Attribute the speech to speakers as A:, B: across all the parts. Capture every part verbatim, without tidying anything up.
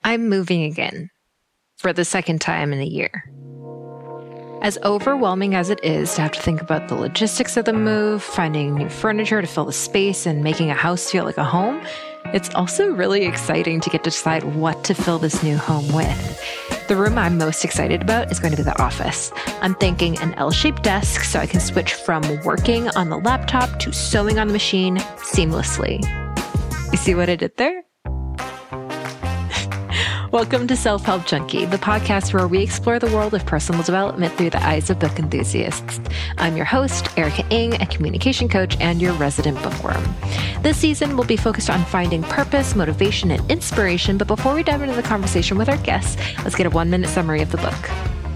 A: I'm moving again for the second time in a year. As overwhelming as it is to have to think about the logistics of the move, finding new furniture to fill the space, and making a house feel like a home, it's also really exciting to get to decide what to fill this new home with. The room I'm most excited about is going to be the office. I'm thinking an L-shaped desk so I can switch from working on the laptop to sewing on the machine seamlessly. You see what I did there? Welcome to Self-Help Junkie, the podcast where we explore the world of personal development through the eyes of book enthusiasts. I'm your host, Erica Ng, a communication coach and your resident bookworm. This season will be focused on finding purpose, motivation, and inspiration. But before we dive into the conversation with our guests, let's get a one-minute summary of the book.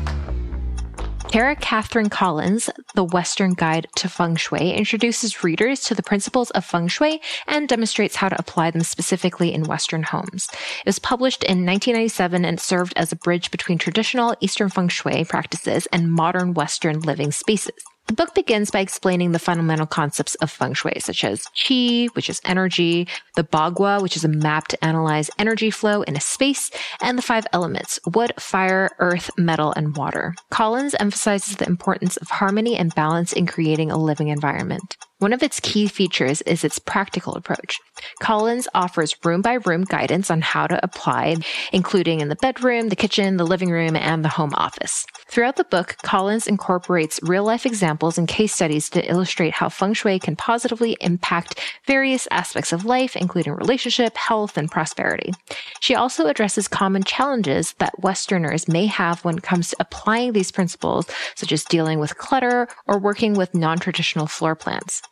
A: Tara Catherine Collins' The Western Guide to Feng Shui introduces readers to the principles of Feng Shui and demonstrates how to apply them specifically in Western homes. It was published in nineteen ninety-seven and served as a bridge between traditional Eastern Feng Shui practices and modern Western living spaces. The book begins by explaining the fundamental concepts of feng shui, such as qi, which is energy, the bagua, which is a map to analyze energy flow in a space, and the five elements, wood, fire, earth, metal, and water. Collins emphasizes the importance of harmony and balance in creating a living environment. One of its key features is its practical approach. Collins offers room-by-room guidance on how to apply, including in the bedroom, the kitchen, the living room, and the home office. Throughout the book, Collins incorporates real-life examples and case studies to illustrate how feng shui can positively impact various aspects of life, including relationship, health, and prosperity. She also addresses common challenges that Westerners may have when it comes to applying these principles, such as dealing with clutter or working with non-traditional floor plans.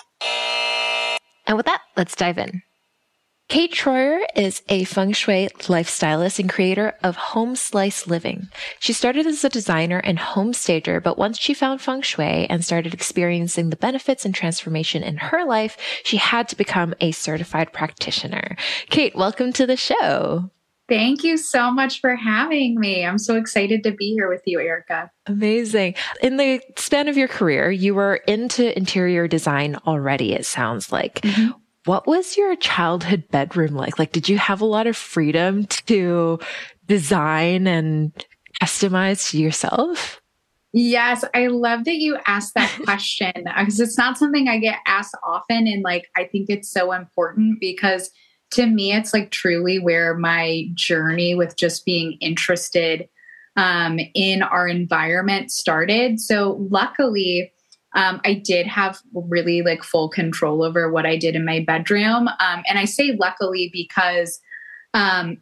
A: And with that, let's dive in. Kate Troyer is a feng shui lifestylist and creator of Home Slice Living. She started as a designer and home stager, but once she found feng shui and started experiencing the benefits and transformation in her life, she had to become a certified practitioner. Kate, welcome to the show.
B: Thank you so much for having me. I'm so excited to be here with you, Erica.
A: Amazing. In the span of your career, you were into interior design already, it sounds like. Mm-hmm. What was your childhood bedroom like? Like, did you have a lot of freedom to design and customize to yourself?
B: Yes, I love that you asked that question because it's not something I get asked often. And like, I think it's so important because to me, it's like truly where my journey with just being interested um, in our environment started. So luckily, um, I did have really like full control over what I did in my bedroom. Um, and I say luckily because um,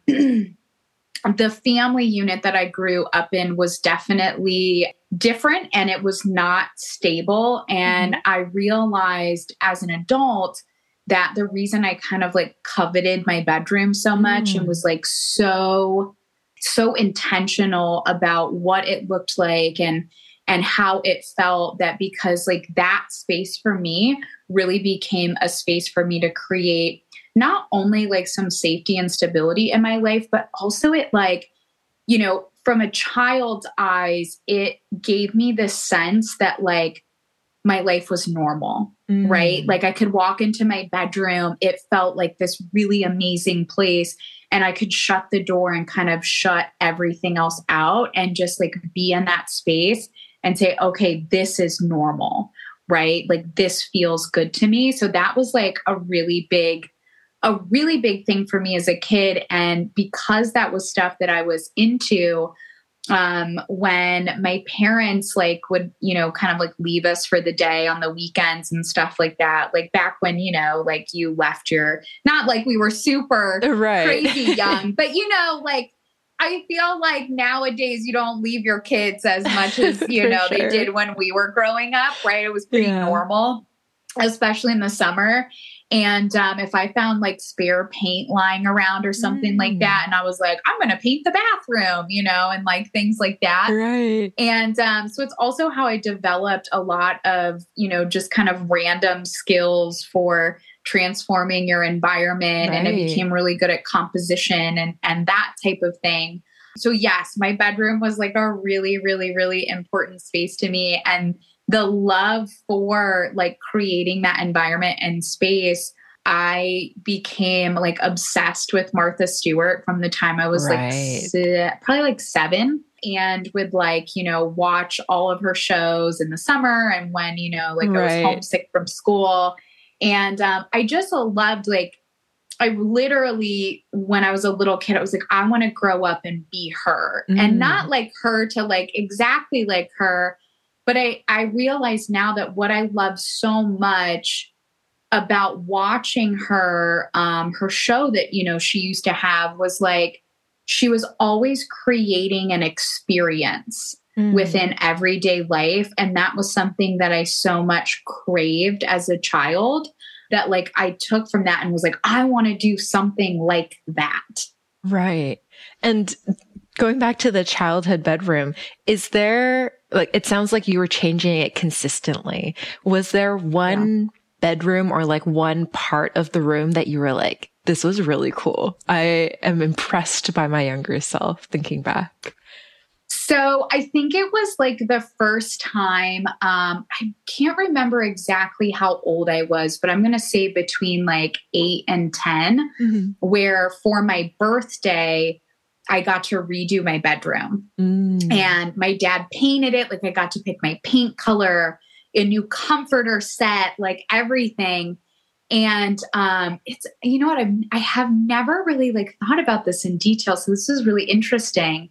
B: the family unit that I grew up in was definitely different and it was not stable. And mm-hmm. I realized as an adult that the reason I kind of like coveted my bedroom so much mm. and was like so, so intentional about what it looked like and, and how it felt, that because like that space for me really became a space for me to create not only like some safety and stability in my life, but also it like, you know, from a child's eyes, it gave me this sense that like my life was normal, mm. right? Like I could walk into my bedroom. It felt like this really amazing place and I could shut the door and kind of shut everything else out and just like be in that space and say, okay, this is normal, right? Like this feels good to me. So that was like a really big, a really big thing for me as a kid. And because that was stuff that I was into, um, when my parents like would, you know, kind of like leave us for the day on the weekends and stuff like that. Like back when, you know, like you left your, not like we were super
A: right.
B: crazy young, but you know, like I feel like nowadays you don't leave your kids as much as, you know, sure. they did when we were growing up, right? It was pretty yeah. normal, especially in the summer. And um, if I found like spare paint lying around or something mm. like that, and I was like, I'm going to paint the bathroom, you know, and like things like that.
A: Right.
B: And um, so it's also how I developed a lot of, you know, just kind of random skills for transforming your environment. Right. And I became really good at composition and, and that type of thing. So yes, my bedroom was like a really, really, really important space to me. And the love for like creating that environment and space I became like obsessed with Martha Stewart from the time I was
A: Right.
B: like, se- probably like seven, and would like, you know, watch all of her shows in the summer and when, you know, like I was
A: Right.
B: homesick from school. And um, I just loved like, I literally, when I was a little kid, I was like, I want to grow up and be her
A: Mm.
B: and not like her to like exactly like her. But I, I realize now that what I love so much about watching her, um, her show that, you know, she used to have was like, she was always creating an experience
A: Mm.
B: within everyday life. And that was something that I so much craved as a child that like I took from that and was like, I want to do something like that.
A: Right. And going back to the childhood bedroom, is there, like, it sounds like you were changing it consistently. Was there one yeah. bedroom or like one part of the room that you were like, this was really cool? I am impressed by my younger self thinking back.
B: So I think it was like the first time, um, I can't remember exactly how old I was, but I'm going to say between like eight and ten, mm-hmm. where for my birthday, I got to redo my bedroom mm. and my dad painted it. Like I got to pick my paint color, a new comforter set, like everything. And um, it's, you know what, I've, I have never really like thought about this in detail. So this is really interesting.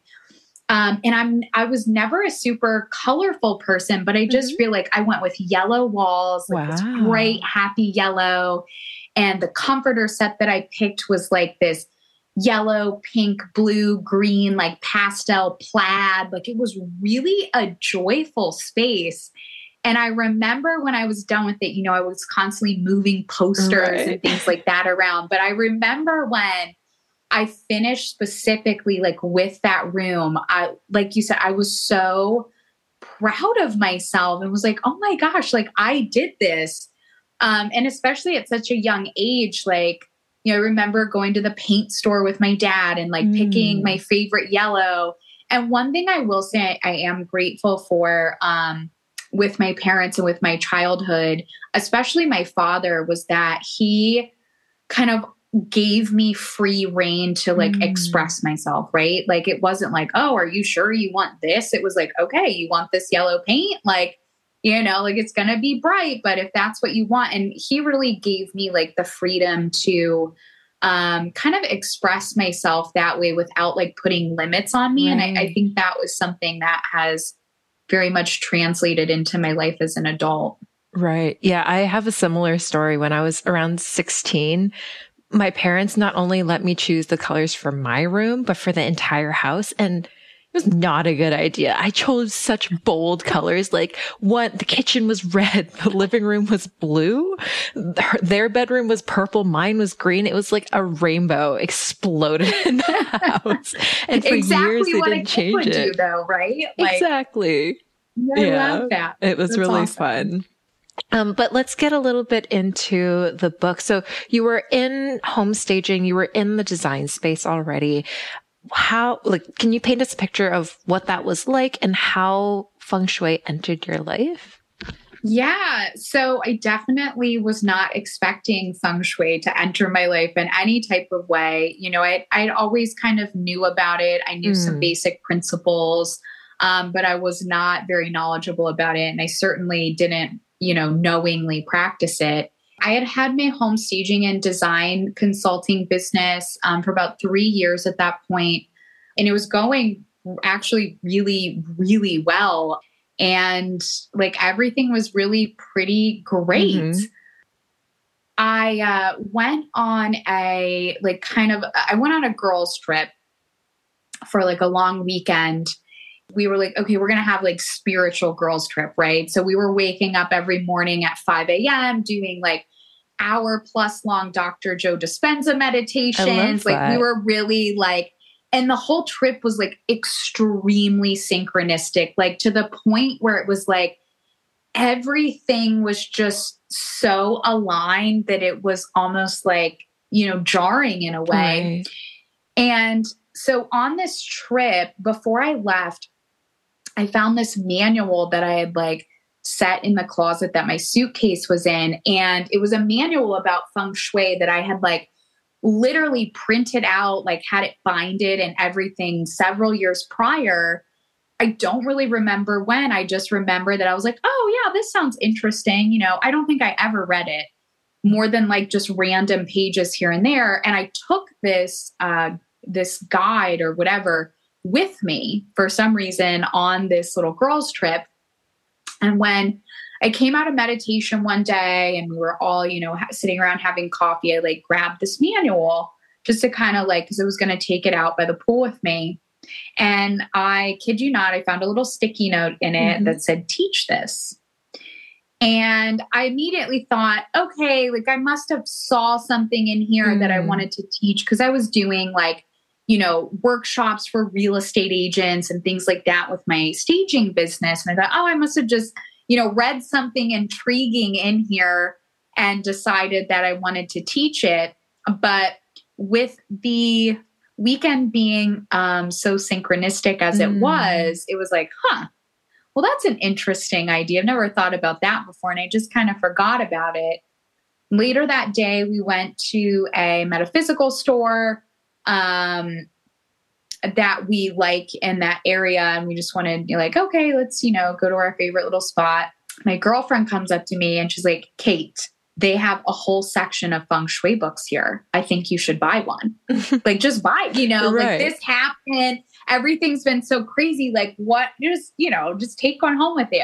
B: Um, and I'm, I was never a super colorful person, but I just mm-hmm. feel like I went with yellow walls, like wow. this bright, happy yellow. And the comforter set that I picked was like this yellow, pink, blue, green, like pastel plaid. Like it was really a joyful space. And I remember when I was done with it, you know, I was constantly moving posters right. and things like that around. But I remember when I finished specifically like with that room, I, like you said, I was so proud of myself and was like, oh my gosh, like I did this. Um, and especially at such a young age, like, you know, I remember going to the paint store with my dad and like mm. picking my favorite yellow. And one thing I will say I, I am grateful for, um, with my parents and with my childhood, especially my father, was that he kind of gave me free reign to like mm. express myself, right? Like it wasn't like, oh, are you sure you want this? It was like, okay, you want this yellow paint? Like, you know, like it's going to be bright, but if that's what you want. And he really gave me like the freedom to um, kind of express myself that way without like putting limits on me. Right. And I, I think that was something that has very much translated into my life as an adult.
A: Right. Yeah. I have a similar story. When I was around sixteen, my parents not only let me choose the colors for my room, but for the entire house. And it was not a good idea. I chose such bold colors. Like what, the kitchen was red. The living room was blue. Their bedroom was purple. Mine was green. It was like a rainbow exploded in the house. And for
B: exactly
A: years they
B: what
A: didn't
B: I
A: change
B: would
A: it.
B: do though, right?
A: Like, exactly.
B: Yeah, I love that.
A: It was
B: That's
A: really
B: awesome.
A: fun. Um, but let's get a little bit into the book. So you were in home staging, you were in the design space already. How, like, can you paint us a picture of what that was like and how feng shui entered your life?
B: Yeah. So I definitely was not expecting feng shui to enter my life in any type of way. You know, I, I'd always kind of knew about it. I knew mm. some basic principles, um, but I was not very knowledgeable about it. And I certainly didn't, you know, knowingly practice it. I had had my home staging and design consulting business um, for about three years at that point, and it was going actually really, really well. And like everything was really pretty great. Mm-hmm. I uh, went on a like kind of, I went on a girls trip for like a long weekend. We were like, okay, we're going to have like spiritual girls trip, right? So we were waking up every morning at five a.m. doing like hour plus long Doctor Joe Dispenza meditations. Like we were really like, and the whole trip was like extremely synchronistic, like to the point where it was like everything was just so aligned that it was almost like, you know, jarring in a way. Right. And so on this trip, before I left, I found this manual that I had like set in the closet that my suitcase was in. And it was a manual about feng shui that I had like literally printed out, like had it binded and everything several years prior. I don't really remember when. I just remember that I was like, oh yeah, this sounds interesting. You know, I don't think I ever read it more than like just random pages here and there. And I took this, uh, this guide or whatever with me for some reason on this little girls trip. And when I came out of meditation one day and we were all, you know, ha- sitting around having coffee, I like grabbed this manual just to kind of like, cause I was going to take it out by the pool with me. And I kid you not, I found a little sticky note in it mm-hmm. that said, teach this. And I immediately thought, okay, like I must have saw something in here mm. that I wanted to teach. Cause I was doing like, you know, workshops for real estate agents and things like that with my staging business. And I thought, oh, I must have just, you know, read something intriguing in here and decided that I wanted to teach it. But with the weekend being um, so synchronistic as it mm. was, it was like, huh, well, that's an interesting idea. I've never thought about that before. And I just kind of forgot about it. Later that day, we went to a metaphysical store um, that we like in that area. And we just wanted to be like, okay, let's, you know, go to our favorite little spot. My girlfriend comes up to me and she's like, Kate, they have a whole section of feng shui books here. I think you should buy one. Like, just buy, you know, right. like this happened. Everything's been so crazy. Like what, just, you know, just take one home with you.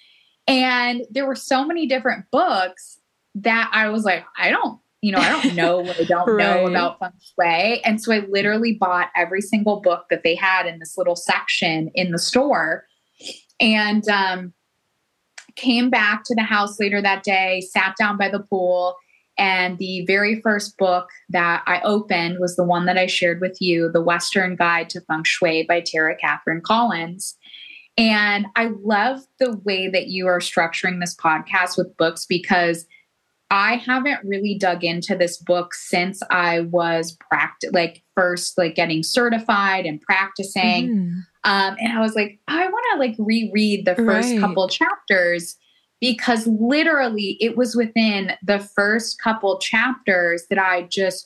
B: And there were so many different books that I was like, I don't, you know, I don't know what I don't right. know about feng shui. And so I literally bought every single book that they had in this little section in the store. And, um, came back to the house later that day, sat down by the pool, and the very first book that I opened was the one that I shared with you, The Western Guide to Feng Shui by Tara Catherine Collins. And I love the way that you are structuring this podcast with books, because I haven't really dug into this book since I was practice, like first, like getting certified and practicing. Mm. Um, and I was like, I want to like reread the first right. couple chapters, because literally it was within the first couple chapters that I just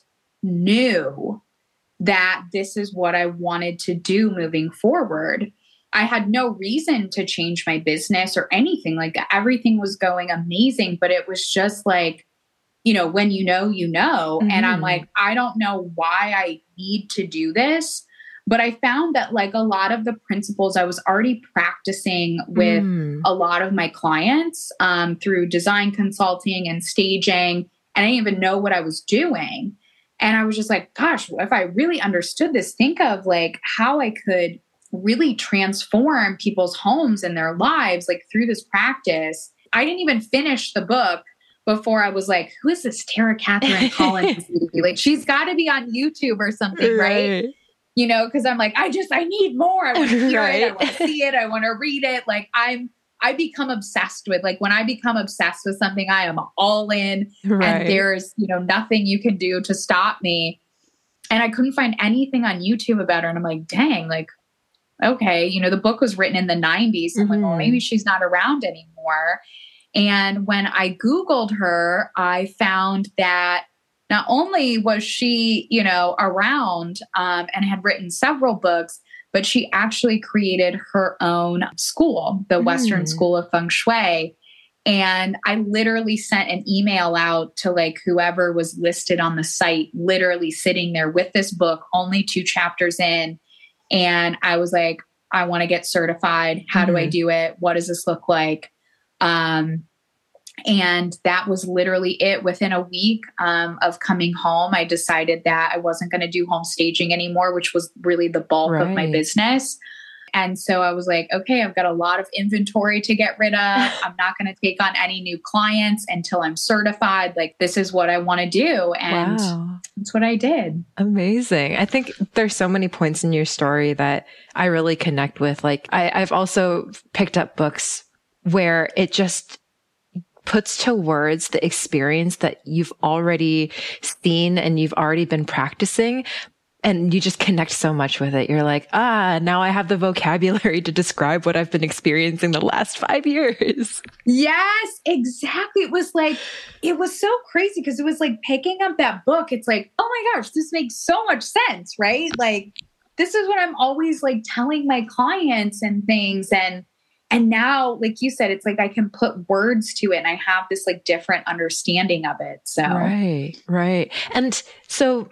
B: knew that this is what I wanted to do moving forward. I had no reason to change my business or anything like that. Everything was going amazing, but it was just like, you know, when you know, you know, mm-hmm. and I'm like, I don't know why I need to do this. But I found that like a lot of the principles I was already practicing with mm. a lot of my clients um, through design consulting and staging. And I didn't even know what I was doing. And I was just like, gosh, if I really understood this, think of like how I could really transform people's homes and their lives, like through this practice. I didn't even finish the book before I was like, who is this Tara Catherine Collins? Like, she's got to be on YouTube or something, right? right? You know, because I'm like, I just, I need more. I want to hear right. it. I want to see it. I want to read it. Like I'm, I become obsessed with, like when I become obsessed with something, I am all in right. and there's, you know, nothing you can do to stop me. And I couldn't find anything on YouTube about her. And I'm like, dang, like, okay, you know, the book was written in the nineties. So mm-hmm. I'm like, well, maybe she's not around anymore. And when I Googled her, I found that not only was she, you know, around um, and had written several books, but she actually created her own school, the mm. Western School of Feng Shui. And I literally sent an email out to like whoever was listed on the site, literally sitting there with this book, only two chapters in. And I was like, I want to get certified. How mm. do I do it? What does this look like? Um, And that was literally it. Within a week um, of coming home, I decided that I wasn't going to do home staging anymore, which was really the bulk right. of my business. And so I was like, okay, I've got a lot of inventory to get rid of. I'm not going to take on any new clients until I'm certified. Like, this is what I want to do. And wow. that's what I did.
A: Amazing. I think there's so many points in your story that I really connect with. Like, I, I've also picked up books where it just puts to words the experience that you've already seen and you've already been practicing. and you just connect so much with it. You're like, ah, now I have the vocabulary to describe what I've been experiencing the last five years.
B: Yes, exactly. It was like, it was so crazy because it was like picking up that book. It's like, oh my gosh, this makes so much sense, right? Like, this is what I'm always like telling my clients and things. And, and now, like you said, it's like I can put words to it and I have this like different understanding of it. So,
A: right, right. And so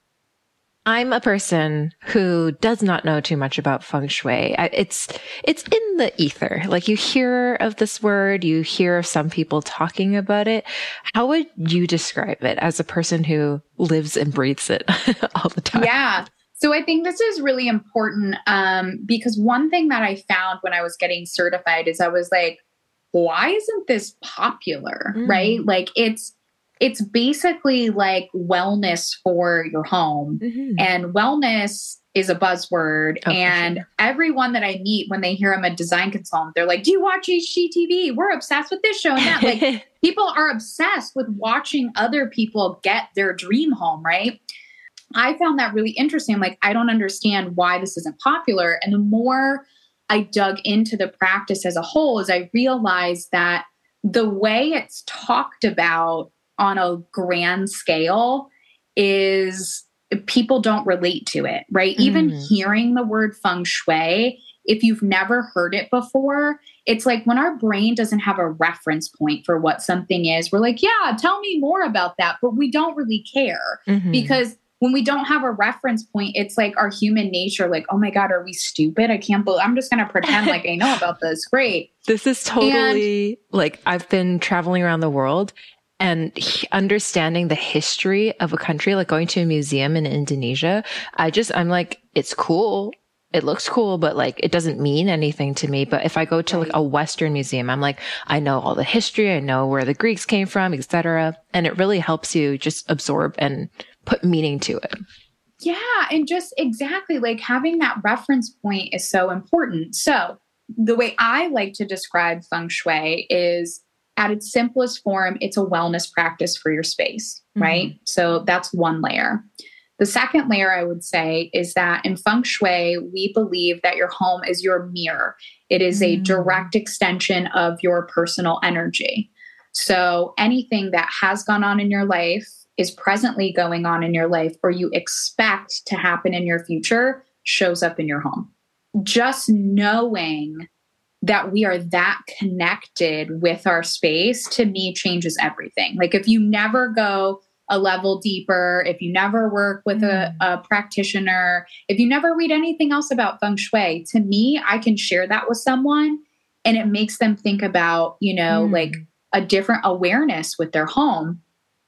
A: I'm a person who does not know too much about feng shui. I, it's, it's in the ether. Like you hear of this word, you hear some people talking about it. How would you describe it as a person who lives and breathes it all the time?
B: Yeah. So I think this is really important um, because one thing that I found when I was getting certified is I was like, why isn't this popular, mm. right? Like it's, it's basically like wellness for your home mm-hmm. and wellness is a buzzword. Oh, and sure. everyone that I meet when they hear I'm a design consultant, they're like, do you watch H G T V? We're obsessed with this show and that. Like people are obsessed with watching other people get their dream home, right? I found that really interesting. I'm like, I don't understand why this isn't popular. And the more I dug into the practice as a whole, is I realized that the way it's talked about on a grand scale is people don't relate to it, right? Mm. Even hearing the word feng shui, if you've never heard it before, it's like when our brain doesn't have a reference point for what something is, we're like, yeah, tell me more about that. But we don't really care mm-hmm. because when we don't have a reference point, it's like our human nature, like, oh my God, are we stupid? I can't believe I'm just going to pretend like I know about this. Great.
A: This is totally and, like I've been traveling around the world and understanding the history of a country, like going to a museum in Indonesia. I just, I'm like, it's cool. It looks cool, but like, it doesn't mean anything to me. But if I go to like a Western museum, I'm like, I know all the history. I know where the Greeks came from, et cetera. And it really helps you just absorb and put meaning to it.
B: Yeah. And just exactly like having that reference point is so important. So the way I like to describe feng shui is at its simplest form, it's a wellness practice for your space, mm-hmm. right? So that's one layer. The second layer I would say is that in feng shui, we believe that your home is your mirror. It is mm-hmm. a direct extension of your personal energy. So anything that has gone on in your life, is presently going on in your life, or you expect to happen in your future, shows up in your home. Just knowing that we are that connected with our space, to me, changes everything. Like if you never go a level deeper, if you never work with mm. a, a practitioner, if you never read anything else about feng shui, to me, I can share that with someone and it makes them think about, you know, mm. like a different awareness with their home.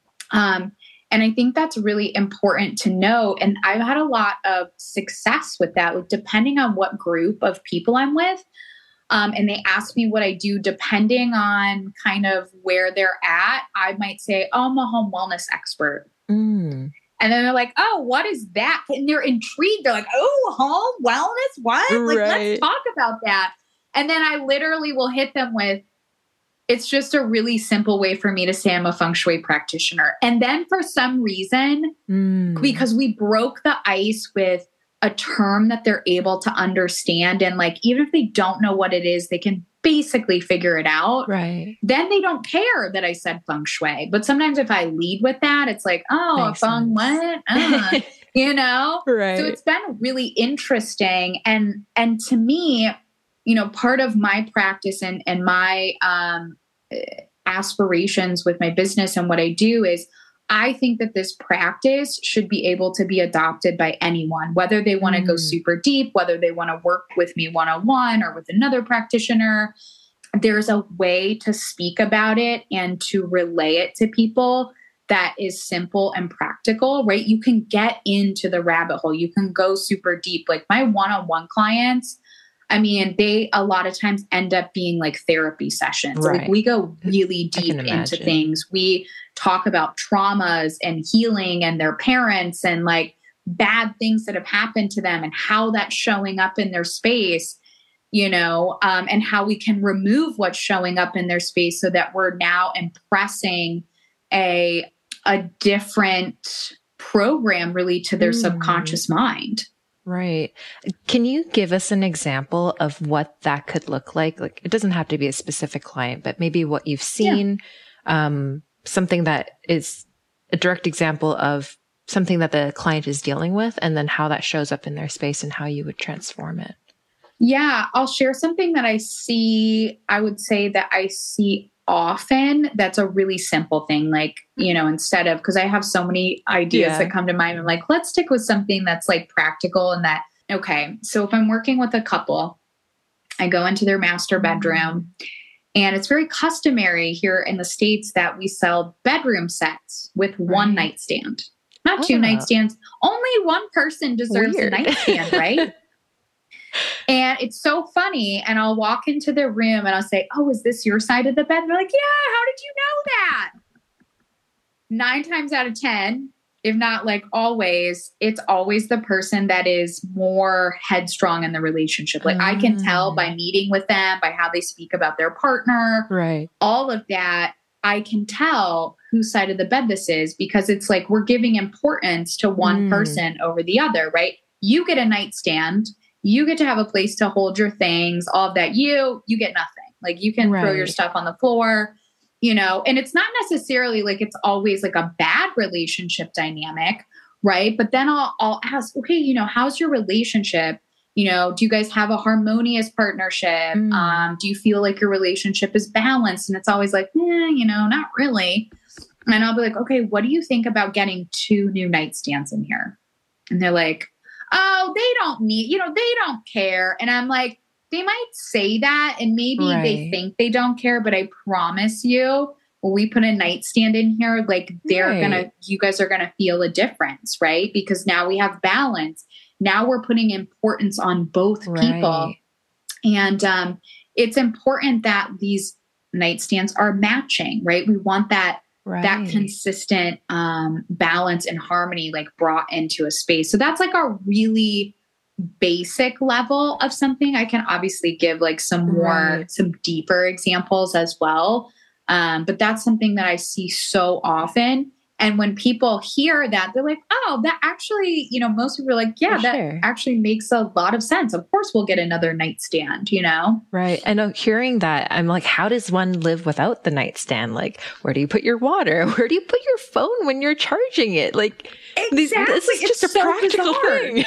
B: Um, and I think that's really important to know. And I've had a lot of success with that, like depending on what group of people I'm with. Um, and they ask me what I do, depending on kind of where they're at, I might say, oh, I'm a home wellness expert. Mm. And then they're like, oh, what is that? And they're intrigued. They're like, oh, home wellness? What? Like, right. Let's talk about that. And then I literally will hit them with, it's just a really simple way for me to say I'm a feng shui practitioner. And then for some reason, mm. because we broke the ice with a term that they're able to understand, and like, even if they don't know what it is, they can basically figure it out. Right. Then they don't care that I said feng shui. But sometimes if I lead with that, it's like, oh, Makes feng what? Uh, you know? Right. So it's been really interesting. And, and to me, you know, part of my practice and, and my, um, aspirations with my business and what I do is I think that this practice should be able to be adopted by anyone, whether they want to mm. go super deep, whether they want to work with me one-on-one or with another practitioner. There's a way to speak about it and to relay it to people that is simple and practical, right? You can get into the rabbit hole. You can go super deep. Like my one-on-one clients, I mean, they a lot of times end up being like therapy sessions. Right. Like we go really deep into things. We talk about traumas and healing and their parents and like bad things that have happened to them and how that's showing up in their space, you know, um, and how we can remove what's showing up in their space so that we're now impressing a, a different program really to their mm. subconscious mind.
A: Right. Can you give us an example of what that could look like? Like, it doesn't have to be a specific client, but maybe what you've seen, yeah. um, something that is a direct example of something that the client is dealing with, and then how that shows up in their space and how you would transform it.
B: Yeah, I'll share something that I see, I would say that I see often. That's a really simple thing. Like, you know, instead of, because I have so many ideas yeah. that come to mind, I'm like, let's stick with something that's like practical and that, okay. So if I'm working with a couple, I go into their master bedroom, and it's very customary here in the States that we sell bedroom sets with right. one nightstand, not oh. two nightstands. Only one person deserves Weird. a nightstand, right? And it's so funny. And I'll walk into their room and I'll say, oh, is this your side of the bed? And they're like, yeah, how did you know that? Nine times out of ten, if not like always, it's always the person that is more headstrong in the relationship. Like mm. I can tell by meeting with them, by how they speak about their partner,
A: right?
B: All of that. I can tell whose side of the bed this is, because it's like we're giving importance to one mm. person over the other, right? You get a nightstand. You get to have a place to hold your things, all of that. You, you get nothing. Like you can right. throw your stuff on the floor, you know, and it's not necessarily like it's always like a bad relationship dynamic, right? But then I'll, I'll ask, okay, you know, how's your relationship? You know, do you guys have a harmonious partnership? Mm. Um, do you feel like your relationship is balanced? And it's always like, eh, you know, not really. And I'll be like, okay, what do you think about getting two new nightstands in here? And they're like, oh, they don't need, you know, they don't care. And I'm like, they might say that and maybe right. they think they don't care, but I promise you, when we put a nightstand in here, like they're right. going to, you guys are going to feel a difference, right? Because now we have balance. Now we're putting importance on both right. people. And um, it's important that these nightstands are matching, right? We want that Right. that consistent um, balance and harmony like brought into a space. So that's like a really basic level of something. I can obviously give like some more, right. some deeper examples as well. Um, but that's something that I see so often. And when people hear that, they're like, oh, that actually, you know, most people are like, yeah, For that sure. actually makes a lot of sense. Of course, we'll get another nightstand, you know?
A: Right. And uh, hearing that, I'm like, how does one live without the nightstand? Like, where do you put your water? Where do you put your phone when you're charging it? Like,
B: exactly.
A: this is just it's a so practical bizarre. thing.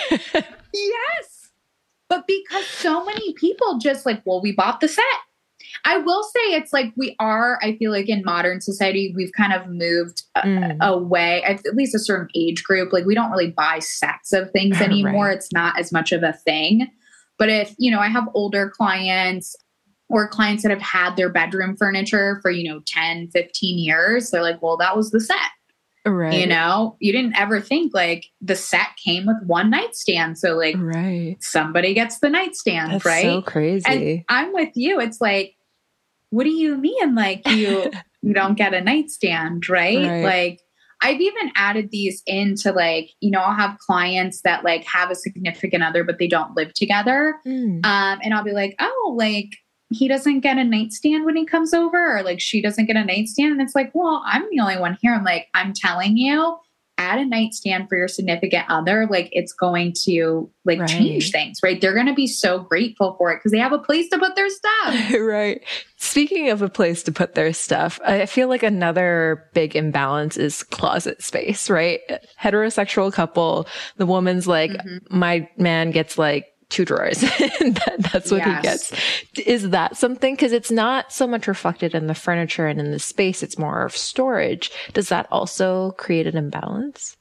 B: Yes. But because so many people just like, well, we bought the set. I will say it's like we are, I feel like in modern society, we've kind of moved mm. a, away, at least a certain age group. Like we don't really buy sets of things anymore. Right. It's not as much of a thing. But if, you know, I have older clients or clients that have had their bedroom furniture for, you know, ten, fifteen years, they're like, well, that was the set.
A: Right.
B: You know, you didn't ever think like the set came with one nightstand. So like
A: right.
B: somebody gets the nightstand,
A: That's
B: right?
A: so crazy.
B: And I'm with you. It's like, what do you mean? Like you, you don't get a nightstand, right?
A: right?
B: Like I've even added these into like, you know, I'll have clients that like have a significant other, but they don't live together. Mm. Um, and I'll be like, oh, like he doesn't get a nightstand when he comes over, or like she doesn't get a nightstand. And it's like, well, I'm the only one here. I'm like, I'm telling you, add a nightstand for your significant other. Like it's going to like right. change things, right? They're going to be so grateful for it because they have a place to put their stuff.
A: Right. Speaking of a place to put their stuff, I feel like another big imbalance is closet space, right? Heterosexual couple, the woman's like, mm-hmm. my man gets like two drawers. that, that's what yes. he gets. Is that something? Because it's not so much reflected in the furniture and in the space. It's more of storage. Does that also create an imbalance?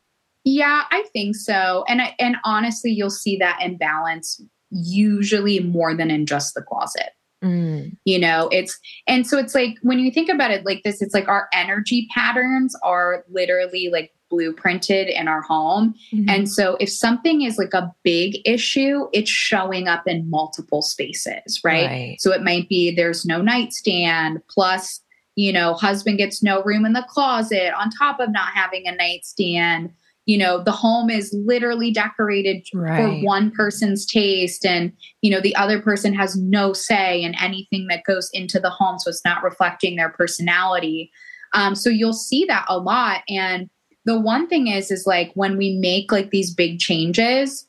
B: Yeah, I think so. And I, and honestly, you'll see that imbalance usually more than in just the closet. Mm. You know, it's, and so it's like, when you think about it like this, it's like our energy patterns are literally like blueprinted in our home. Mm-hmm. And so if something is like a big issue, it's showing up in multiple spaces, right? right? So it might be there's no nightstand, plus, you know, husband gets no room in the closet on top of not having a nightstand. You know, the home is literally decorated right. for one person's taste, and, you know, the other person has no say in anything that goes into the home. So it's not reflecting their personality. Um, so you'll see that a lot. And the one thing is, is like when we make like these big changes,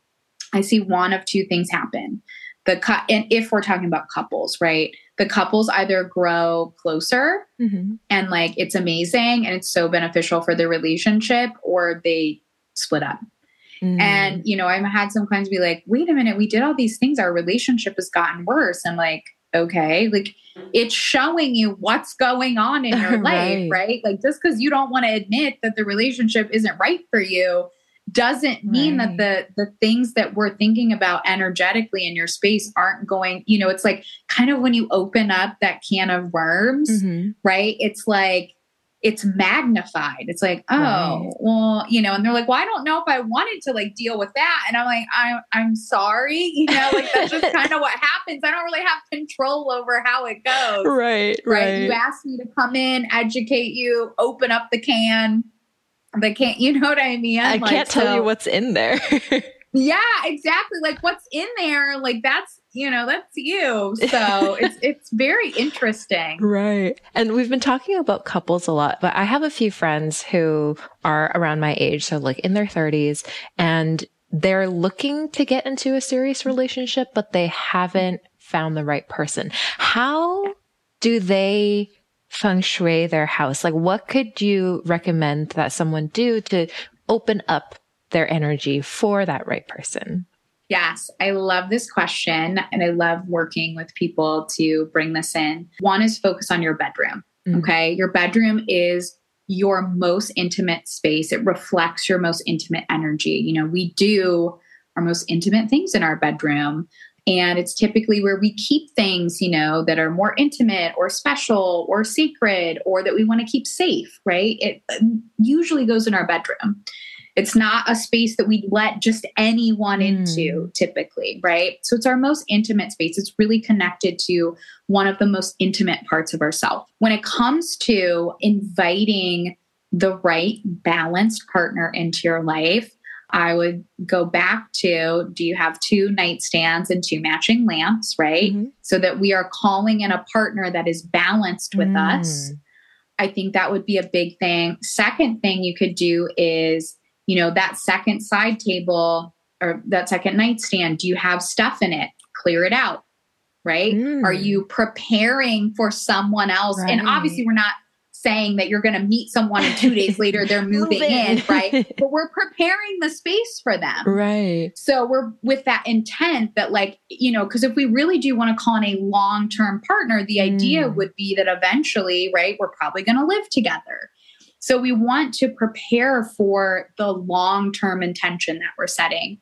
B: I see one of two things happen. The cut, and if we're talking about couples, right? The couples either grow closer mm-hmm. and like it's amazing and it's so beneficial for the relationship, or they split up. Mm. And, you know, I've had some clients be like, wait a minute, we did all these things. Our relationship has gotten worse. And like, okay, like it's showing you what's going on in your life, right? right? Like just because you don't want to admit that the relationship isn't right for you doesn't mean right. that the the things that we're thinking about energetically in your space aren't going, you know, it's like kind of when you open up that can of worms, mm-hmm. right? It's like, it's magnified. It's like, oh, right. well, you know, and they're like, well, I don't know if I wanted to like deal with that. And I'm like, I'm, I'm sorry, you know, like that's just kind of what happens. I don't really have control over how it goes.
A: Right,
B: right.
A: Right.
B: You asked me to come in, educate you, open up the can. They can't, you know what I mean?
A: I
B: like,
A: can't tell
B: so,
A: you what's in there.
B: Yeah, exactly. Like what's in there, like that's, you know, that's you. So it's, it's very interesting.
A: Right. And we've been talking about couples a lot, but I have a few friends who are around my age. So like in their thirties, and they're looking to get into a serious relationship, but they haven't found the right person. How do they feng shui their house? Like what could you recommend that someone do to open up their energy for that right person?
B: Yes, I love this question. And I love working with people to bring this in. One is focus on your bedroom. Mm-hmm. Okay. Your bedroom is your most intimate space. It reflects your most intimate energy. You know, we do our most intimate things in our bedroom. And it's typically where we keep things, you know, that are more intimate or special or secret or that we want to keep safe, right? It usually goes in our bedroom. It's not a space that we let just anyone mm. into typically, right? So it's our most intimate space. It's really connected to one of the most intimate parts of ourselves. When it comes to inviting the right balanced partner into your life, I would go back to, do you have two nightstands and two matching lamps, right? Mm-hmm. So that we are calling in a partner that is balanced with mm. us. I think that would be a big thing. Second thing you could do is, you know, that second side table or that second nightstand, do you have stuff in it? Clear it out, right? Mm. Are you preparing for someone else? Right. And obviously we're not saying that you're going to meet someone and two days later they're moving Move in. in, right? But we're preparing the space for them.
A: Right.
B: So we're with that intent that like, you know, because if we really do want to call in a long-term partner, the mm. idea would be that eventually, right, we're probably going to live together. So we want to prepare for the long-term intention that we're setting.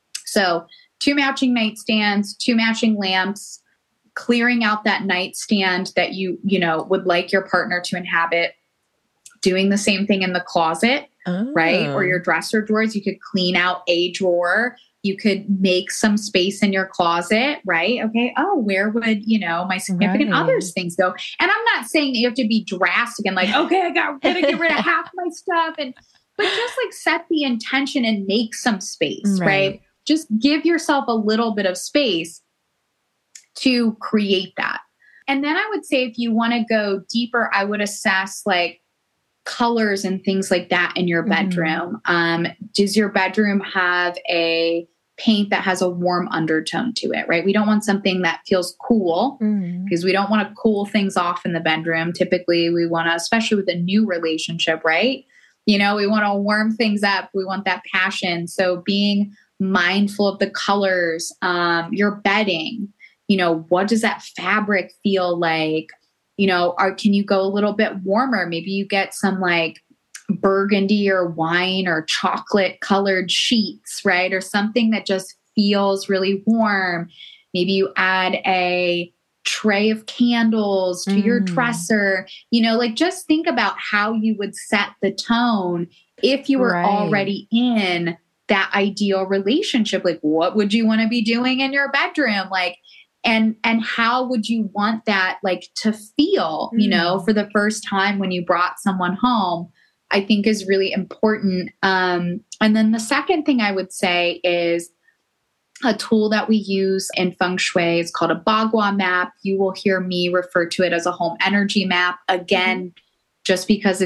B: So two matching nightstands, two matching lamps, clearing out that nightstand that you, you know, would like your partner to inhabit, doing the same thing in the closet, oh. right? Or your dresser drawers. You could clean out a drawer. You could make some space in your closet, right? Okay. Oh, where would, you know, my significant right. other's things go? And I'm not saying that you have to be drastic and like, okay, I got to get rid of half my stuff. And, but just like set the intention and make some space, right. right? Just give yourself a little bit of space to create that. And then I would say, if you want to go deeper, I would assess like colors and things like that in your bedroom. Mm-hmm. Um, does your bedroom have a paint that has a warm undertone to it, right? We don't want something that feels cool mm-hmm. because we don't want to cool things off in the bedroom. Typically we want to, especially with a new relationship, right? You know, we want to warm things up. We want that passion. So being mindful of the colors, um, your bedding, you know, what does that fabric feel like? You know, or can you go a little bit warmer? Maybe you get some like burgundy or wine or chocolate colored sheets, right? Or something that just feels really warm. Maybe you add a tray of candles to mm. your dresser. You know, like just think about how you would set the tone if you were right. already in that ideal relationship. Like, what would you want to be doing in your bedroom? Like, And and how would you want that like to feel, you know, for the first time when you brought someone home, I think is really important. Um, and then the second thing I would say is a tool that we use in feng shui. It's called a Bagua map. You will hear me refer to it as a home energy map. Again, mm-hmm. just because it's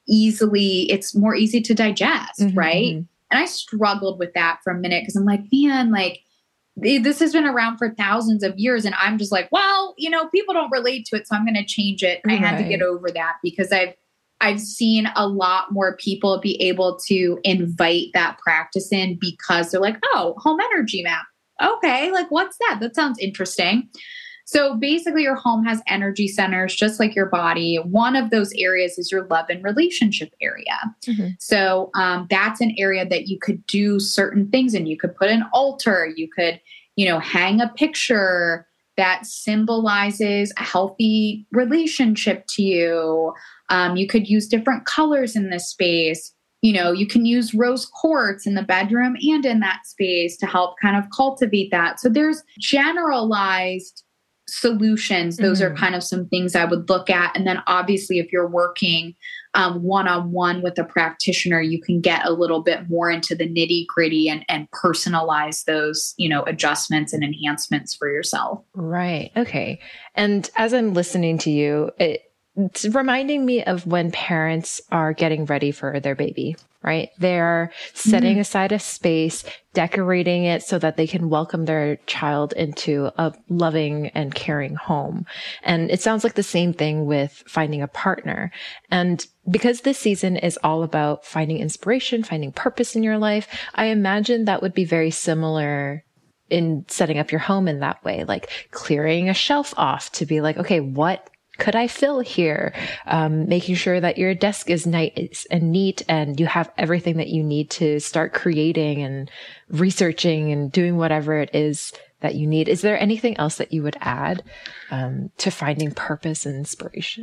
B: easily, it's more easy to digest,
A: Mm-hmm,
B: right?
A: mm-hmm.
B: And I struggled with that for a minute because I'm like, man, like this has been around for thousands of years. And I'm just like, well, you know, people don't relate to it. So I'm going to change it. I had to get
A: Right.
B: over that because I've, I've seen a lot more people be able to invite that practice in because they're like, oh, home energy map. Okay. Like, what's that? That sounds interesting. So basically your home has energy centers, just like your body. One of those areas is your love and relationship area.
A: Mm-hmm.
B: So um, that's an area that you could do certain things in. You could put an altar, you could, you know, hang a picture that symbolizes a healthy relationship to you. Um, you could use different colors in this space. You know, you can use rose quartz in the bedroom and in that space to help kind of cultivate that. So there's generalized solutions. Those
A: Mm-hmm.
B: are kind of some things I would look at. And then obviously, if you're working um, one-on-one with a practitioner, you can get a little bit more into the nitty gritty and, and personalize those, you know, adjustments and enhancements for yourself.
A: Right. Okay. And as I'm listening to you, it, it's reminding me of when parents are getting ready for their baby, right? They're setting
B: Mm.
A: aside a space, decorating it so that they can welcome their child into a loving and caring home. And it sounds like the same thing with finding a partner. And because this season is all about finding inspiration, finding purpose in your life, I imagine that would be very similar in setting up your home in that way, like clearing a shelf off to be like, okay, what could I fill here? Um, making sure that your desk is nice and neat and you have everything that you need to start creating and researching and doing whatever it is that you need. Is there anything else that you would add um, to finding purpose and inspiration?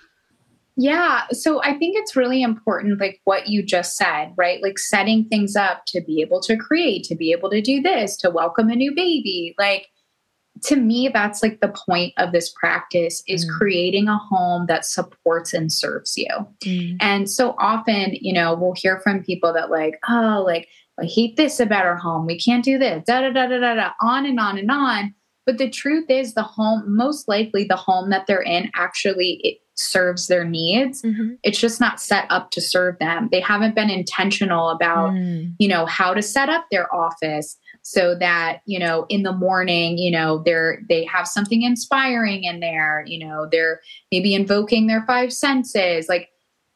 B: Yeah. So I think it's really important, like what you just said, right? Like setting things up to be able to create, to be able to do this, to welcome a new baby. Like, to me, that's like the point of this practice is mm. creating a home that supports and serves you. Mm. And so often, you know, we'll hear from people that like, oh, like, I hate this about our home. We can't do this, da, da, da, da, da, da, on and on and on. But the truth is the home, most likely the home that they're in actually it serves their needs. Mm-hmm. It's just not set up to serve them. They haven't been intentional about, mm. you know, how to set up their office so that, you know, in the morning, you know, they're, they have something inspiring in there, you know, they're maybe invoking their five senses. Like,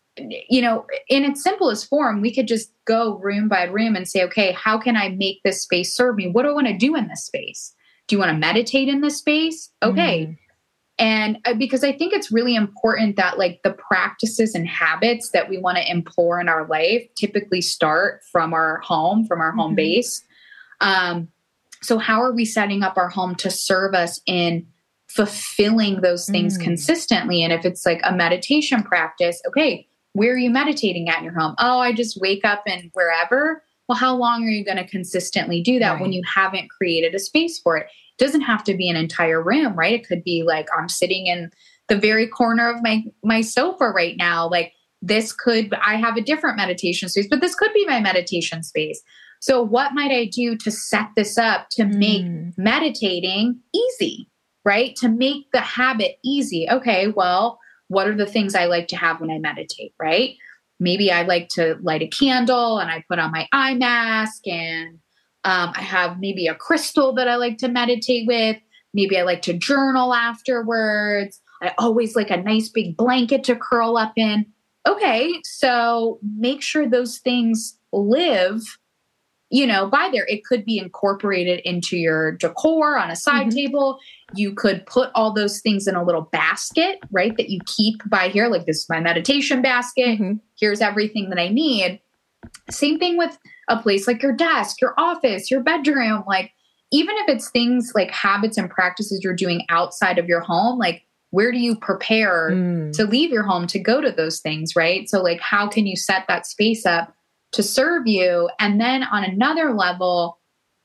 B: you know, in its simplest form, we could just go room by room and say, okay, how can I make this space serve me? What do I want to do in this space? Do you want to meditate in this space? Okay. Mm. And uh, because I think it's really important that like the practices and habits that we want to implore in our life typically start from our home, from our mm-hmm. home base. Um, so how are we setting up our home to serve us in fulfilling those things mm. consistently? And if it's like a meditation practice, okay, where are you meditating at in your home? Oh, I just wake up and wherever. Well, how long are you going to consistently do that right. when you haven't created a space for it? It doesn't have to be an entire room, right? It could be like, I'm sitting in the very corner of my, my sofa right now. Like this could, I have a different meditation space, but this could be my meditation space. So what might I do to set this up to make mm. meditating easy, right? To make the habit easy. Okay, well, what are the things I like to have when I meditate, right? Maybe I like to light a candle and I put on my eye mask and um, I have maybe a crystal that I like to meditate with. Maybe I like to journal afterwards. I always like a nice big blanket to curl up in. Okay, so make sure those things live you know, by there. It could be incorporated into your decor on a side mm-hmm. table. You could put all those things in a little basket, right? That you keep by here. Like this is my meditation basket. Mm-hmm. Here's everything that I need. Same thing with a place like your desk, your office, your bedroom. Like, even if it's things like habits and practices you're doing outside of your home, like where do you prepare mm. to leave your home to go to those things, right? So like, how can you set that space up to serve you? And then on another level,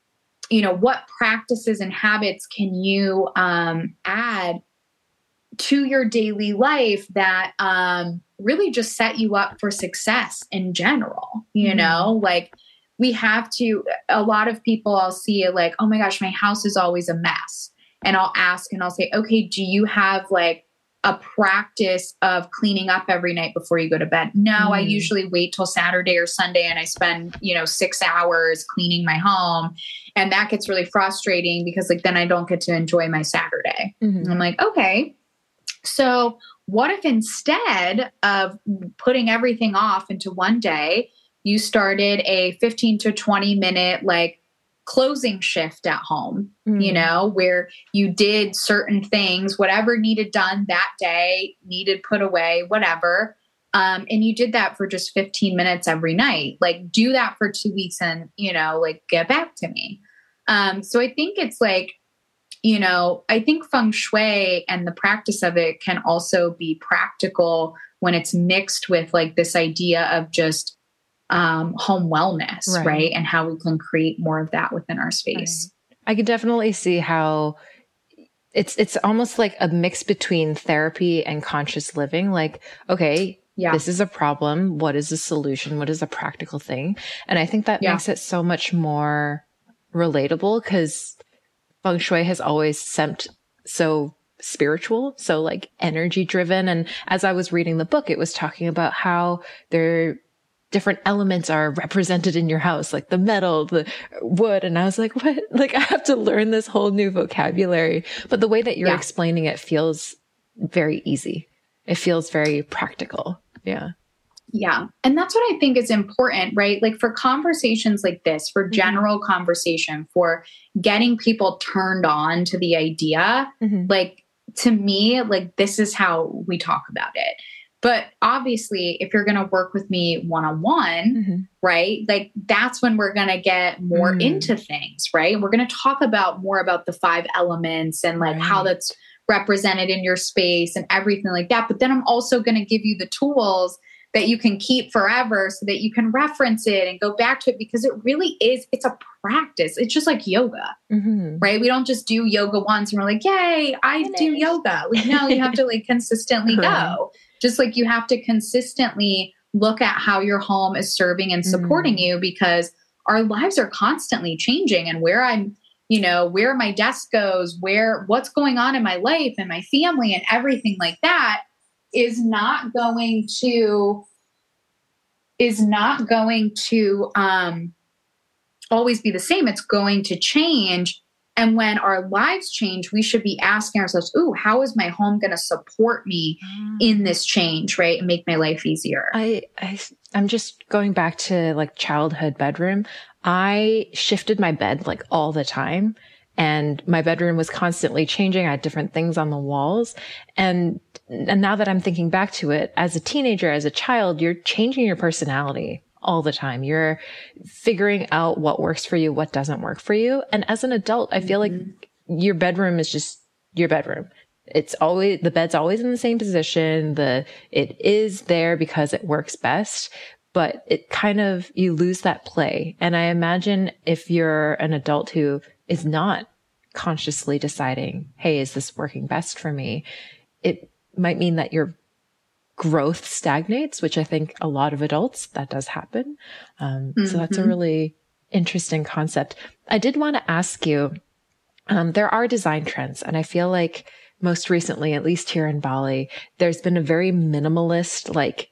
B: you know, what practices and habits can you um, add to your daily life that um, really just set you up for success in general? You mm-hmm. know, like we have to, a lot of people I'll see like, oh my gosh, my house is always a mess. And I'll ask and I'll say, okay, do you have like a practice of cleaning up every night before you go to bed. No, mm. I usually wait till Saturday or Sunday and I spend, you know, six hours cleaning my home. And that gets really frustrating because like, then I don't get to enjoy my Saturday. Mm-hmm. I'm like, okay, so what if instead of putting everything off into one day, you started a fifteen to twenty minute, like closing shift at home, mm. you know, where you did certain things, whatever needed done that day, needed put away, whatever. Um, and you did that for just fifteen minutes every night. Like do that for two weeks and, you know, like get back to me. Um, so I think it's like, you know, I think feng shui and the practice of it can also be practical when it's mixed with like this idea of just um, home wellness, right. right? And how we can create more of that within our space.
A: Right. I can definitely see how it's, it's almost like a mix between therapy and conscious living. Like, okay, yeah. this is a problem. What is the solution? What is a practical thing? And I think that yeah. makes it so much more relatable because feng shui has always seemed so spiritual, so like energy driven. And as I was reading the book, it was talking about how there different elements are represented in your house, like the metal, the wood. And I was like, what? Like I have to learn this whole new vocabulary. But the way that you're yeah. explaining it feels very easy. It feels very practical. Yeah.
B: Yeah. And that's what I think is important, right? Like for conversations like this, for general mm-hmm. conversation, for getting people turned on to the idea, mm-hmm. like to me, like this is how we talk about it. But obviously, if you're going to work with me one-on-one, mm-hmm. right, like that's when we're going to get more mm. into things, right? We're going to talk about more about the five elements and like right. how that's represented in your space and everything like that. But then I'm also going to give you the tools that you can keep forever so that you can reference it and go back to it because it really is, it's a practice. It's just like yoga, mm-hmm. right? We don't just do yoga once and we're like, yay, I Finish. do yoga. Like, no, you have to like consistently right. go. Just like you have to consistently look at how your home is serving and supporting mm. you because our lives are constantly changing and where I'm, you know, where my desk goes, where, what's going on in my life and my family and everything like that is not going to, is not going to um, always be the same. It's going to change. And when our lives change, we should be asking ourselves, ooh, how is my home going to support me in this change, right? And make my life easier.
A: I, I, I'm just going back to like childhood bedroom. I shifted my bed like all the time and my bedroom was constantly changing. I had different things on the walls. And, and now that I'm thinking back to it, as a teenager, as a child, you're changing your personality all the time. You're figuring out what works for you, what doesn't work for you. And as an adult, I feel mm-hmm. like your bedroom is just your bedroom. It's always, the bed's always in the same position. The, it is there because it works best, but it kind of, you lose that play. And I imagine if you're an adult who is not consciously deciding, hey, is this working best for me? It might mean that you're growth stagnates, which I think a lot of adults, that does happen. Um, mm-hmm. So that's a really interesting concept. I did want to ask you, um, there are design trends, and I feel like most recently, at least here in Bali, there's been a very minimalist, like,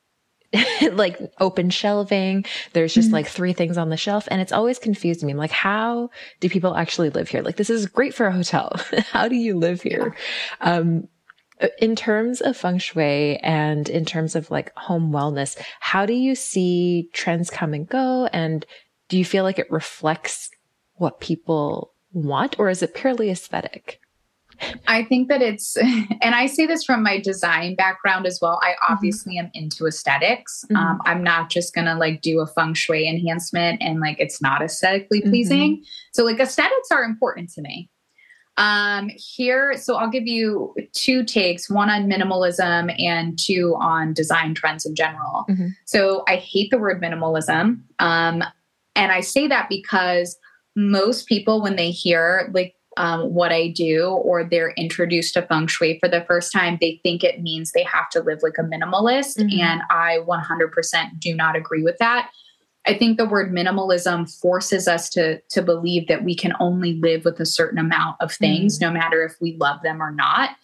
A: like open shelving. There's just mm-hmm. like three things on the shelf. And it's always confused me. I'm like, how do people actually live here? Like, this is great for a hotel. How do you live here? Um, In terms of feng shui and in terms of like home wellness, how do you see trends come and go? And do you feel like it reflects what people want, or is it purely aesthetic?
B: I think that it's, and I say this from my design background as well. I obviously mm-hmm. am into aesthetics. Mm-hmm. Um, I'm not just going to like do a feng shui enhancement and like, it's not aesthetically pleasing. Mm-hmm. So like aesthetics are important to me. Um, here, so I'll give you two takes, one on minimalism and two on design trends in general. Mm-hmm. So I hate the word minimalism. Um, and I say that because most people, when they hear like, um, what I do, or they're introduced to feng shui for the first time, they think it means they have to live like a minimalist. Mm-hmm. And I one hundred percent do not agree with that. I think the word minimalism forces us to, to believe that we can only live with a certain amount of things, mm. no matter if we love them or not.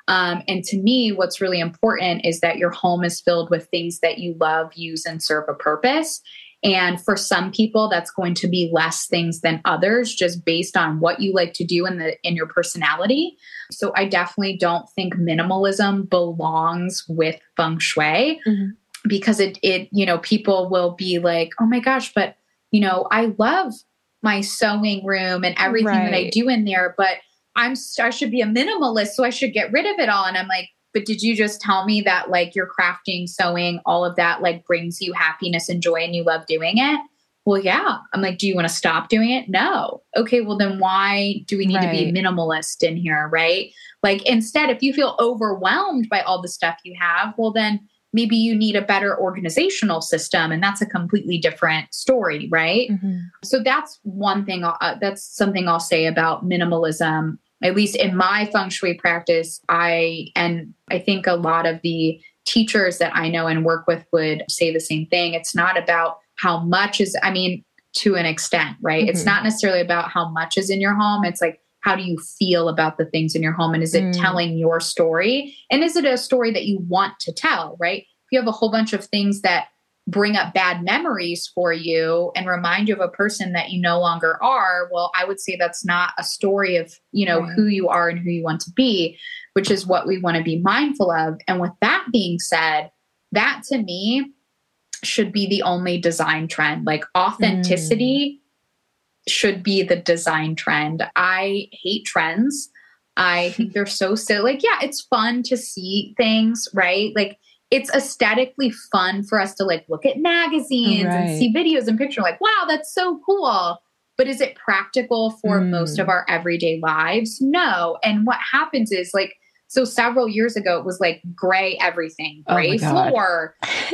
B: Um, and to me, what's really important is that your home is filled with things that you love, use, and serve a purpose. And for some people, that's going to be less things than others, just based on what you like to do in the in your personality. So I definitely don't think minimalism belongs with feng shui, mm-hmm. because it it you know people will be like, oh my gosh, but you know I love my sewing room and everything right. that I do in there, but I'm I should be a minimalist, so I should get rid of it all. And I'm like, but did you just tell me that like your crafting, sewing, all of that like brings you happiness and joy and you love doing it? Well, yeah. I'm like, do you want to stop doing it? No. Okay, well then why do we need right. to be minimalist in here, right? Like instead, if you feel overwhelmed by all the stuff you have, well then maybe you need a better organizational system, and that's a completely different story, right? Mm-hmm. So that's one thing, uh, that's something I'll say about minimalism. At least in my feng shui practice, I, and I think a lot of the teachers that I know and work with would say the same thing. It's not about how much is, I mean, to an extent, right? Mm-hmm. It's not necessarily about how much is in your home. It's like, how do you feel about the things in your home? And is it mm. telling your story? And is it a story that you want to tell, right? If you have a whole bunch of things that bring up bad memories for you and remind you of a person that you no longer are, well, I would say that's not a story of, you know, right. who you are and who you want to be, which is what we want to be mindful of. And with that being said, that to me should be the only design trend. Like authenticity mm. should be the design trend. I hate trends. I think they're so silly. Like, yeah, it's fun to see things, right? Like, it's aesthetically fun for us to like look at magazines right. and see videos and pictures like, wow, that's so cool. But is it practical for mm. most of our everyday lives? No. And what happens is like, so several years ago, it was like gray everything, gray oh floor,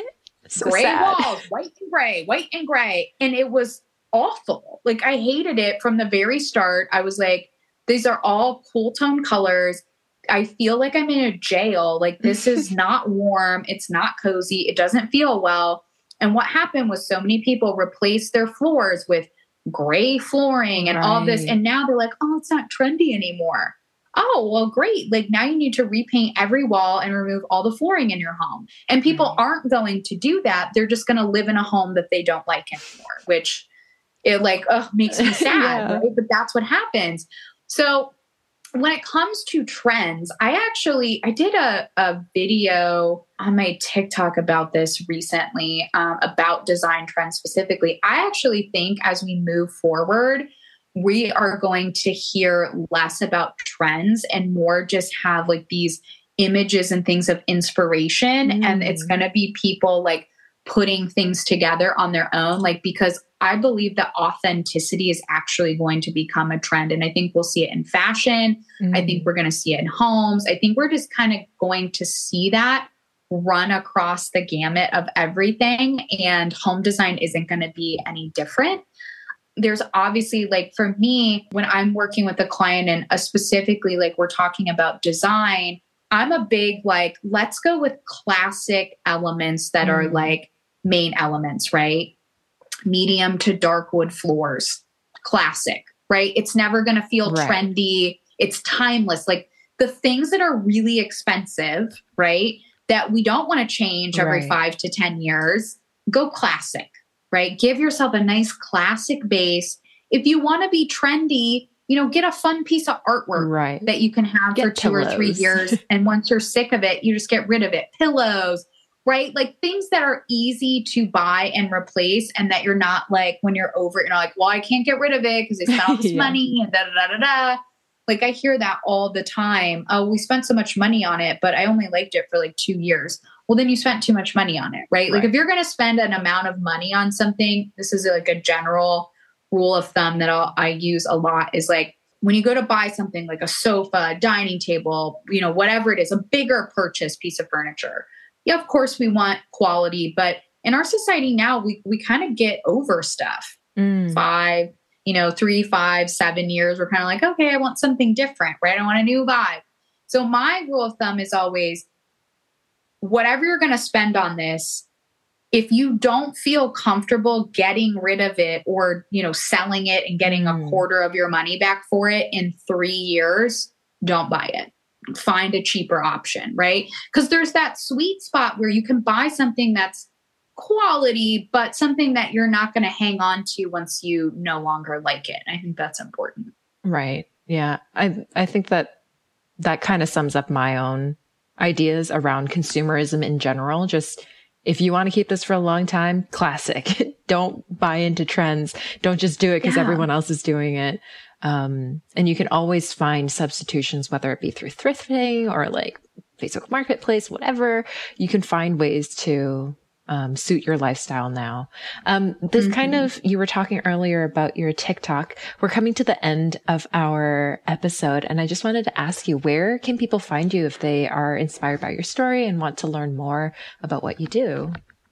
B: so gray sad. walls, white and gray, white and gray. And it was awful. Like I hated it from the very start. I was like, these are all cool tone colors. I feel like I'm in a jail. Like this is not warm. It's not cozy. It doesn't feel well. And what happened was so many people replaced their floors with gray flooring and right. all this. And now they're like, oh, it's not trendy anymore. Oh, well, great. Like now you need to repaint every wall and remove all the flooring in your home. And people mm-hmm. aren't going to do that. They're just going to live in a home that they don't like anymore, which it like, ugh, makes me sad. yeah. Right? But that's what happens. So when it comes to trends, I actually, I did a, a video on my TikTok about this recently, um, about design trends specifically. I actually think as we move forward, we are going to hear less about trends and more just have like these images and things of inspiration. Mm. And it's going to be people like putting things together on their own, like, because I believe that authenticity is actually going to become a trend. And I think we'll see it in fashion. Mm. I think we're going to see it in homes. I think we're just kind of going to see that run across the gamut of everything. And home design isn't going to be any different. There's obviously like for me, when I'm working with a client and uh, specifically like we're talking about design, I'm a big like, let's go with classic elements that mm. are like main elements, right? Medium to dark wood floors, classic, right? It's never going to feel right. trendy. It's timeless. Like the things that are really expensive, right? That we don't want to change every right. five to ten years, go classic, right? Give yourself a nice classic base. If you want to be trendy, you know, get a fun piece of artwork right. that you can have get for two pillows. or three years. And once you're sick of it, you just get rid of it. Pillows, right? Like things that are easy to buy and replace, and that you're not like, when you're over it, you're like, well, I can't get rid of it because they spent all this yeah. money and da, da, da, da, da. Like I hear that all the time. Oh, we spent so much money on it, but I only liked it for like two years. Well, then you spent too much money on it, right? right. Like if you're going to spend an amount of money on something, this is like a general rule of thumb that I'll, I use a lot is like, when you go to buy something like a sofa, dining table, you know, whatever it is, a bigger purchase piece of furniture. Yeah, of course we want quality, but in our society now, we we kind of get over stuff. Mm. Five, you know, three, five, seven years, we're kind of like, okay, I want something different, right? I want a new vibe. So my rule of thumb is always, whatever you're going to spend on this, if you don't feel comfortable getting rid of it or, you know, selling it and getting mm. a quarter of your money back for it in three years, don't buy it. find a cheaper option, right? Because there's that sweet spot where you can buy something that's quality, but something that you're not going to hang on to once you no longer like it. I think that's important.
A: Right. Yeah. I I think that that kind of sums up my own ideas around consumerism in general. Just if you want to keep this for a long time, classic. Don't buy into trends. Don't just do it because yeah. everyone else is doing it. Um, and you can always find substitutions, whether it be through thrifting or like Facebook Marketplace, whatever. You can find ways to um, suit your lifestyle now. Um, this mm-hmm. kind of, you were talking earlier about your TikTok. We're coming to the end of our episode, and I just wanted to ask you, where can people find you if they are inspired by your story and want to learn more about what you do?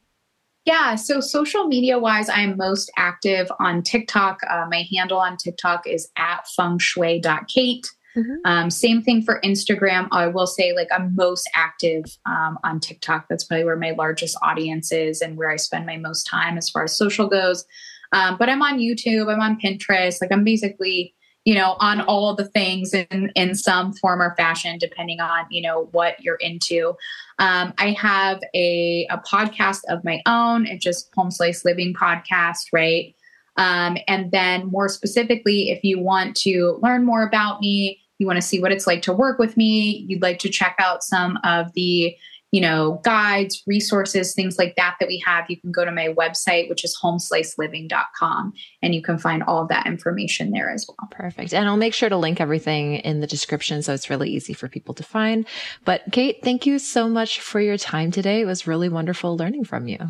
B: Yeah. So social media wise, I am most active on TikTok. Uh, my handle on TikTok is at feng shui dot kate. Mm-hmm. Um, same thing for Instagram. I will say like I'm most active um, on TikTok. That's probably where my largest audience is and where I spend my most time as far as social goes. Um, but I'm on YouTube. I'm on Pinterest. Like I'm basically, you know, on all the things in, in some form or fashion, depending on, you know, what you're into. Um, I have a, a podcast of my own. It's just Home Slice Living podcast, right? Um, and then more specifically, if you want to learn more about me, you want to see what it's like to work with me, you'd like to check out some of the, you know, guides, resources, things like that that we have, you can go to my website, which is home slice living dot com, and you can find all of that information there as well.
A: Perfect. And I'll make sure to link everything in the description so it's really easy for people to find. But Kate, thank you so much for your time today. It was really wonderful learning from you.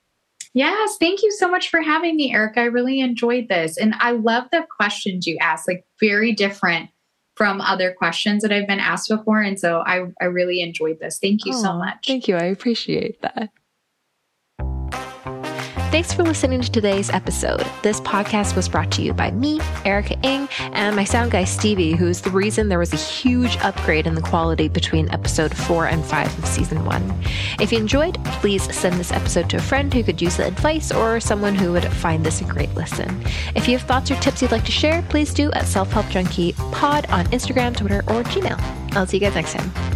B: Yes. Thank you so much for having me, Erica. I really enjoyed this. And I love the questions you asked, like very different from other questions that I've been asked before. And so I, I really enjoyed this. Thank you oh, so much.
A: Thank you. I appreciate that. Thanks for listening to today's episode. This podcast was brought to you by me, Erica Ng, and my sound guy, Stevie, who's the reason there was a huge upgrade in the quality between episode four and five of season one. If you enjoyed, please send this episode to a friend who could use the advice or someone who would find this a great listen. If you have thoughts or tips you'd like to share, please do at Self Help Junkie Pod on Instagram, Twitter, or Gmail. I'll see you guys next time.